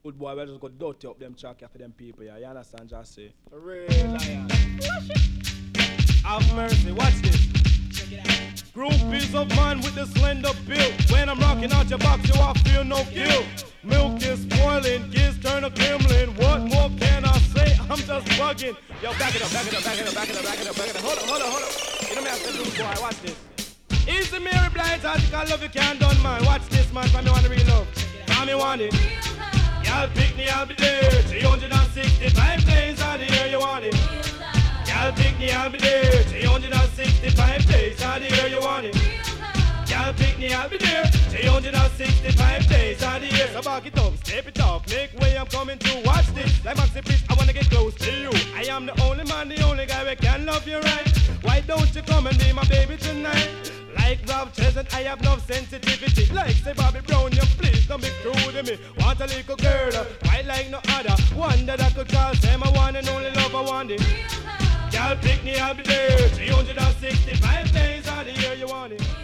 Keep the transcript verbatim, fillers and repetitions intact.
Good boy, we just go dirty up them track for them people, yeah. You understand, just say. A real lion. Have mercy, watch this. Check it out. Groupies of man with the slender build. When I'm rocking out your box, you all feel no guilt. Milk is spoiling, kids turn a gimlin. What more can I say? I'm just bugging. Yo, back it up, back it up, back it up, back it up, back it up, back it up. Hold up, hold up, hold up. You know me, I said, little boy, watch this. Easy Mary Blind, I think I love you can't done, man. Watch this, man, for me want the real love. For me want it. Y'all pick me, I'll be there. three hundred sixty-five days of the year you want it. Y'all pick me, I'll be there. three hundred sixty-five days of the year you want it. Y'all pick me, I'll be there. three hundred sixty-five days of the year. So back it up, step it off, make way I'm coming through. Watch this, like Maxi Fish, I wanna get close to you. I am the only man, the only guy who can love you right. Why don't you come and be my baby tonight? Like Rob Chesant, I have no sensitivity. Like say Bobby Brown, you please don't be cruel to me. Want a little girl, white like no other. One that I could call, say my one and only love I want it. Y'all pick me, I'll be there. three hundred sixty-five days of the year you want it.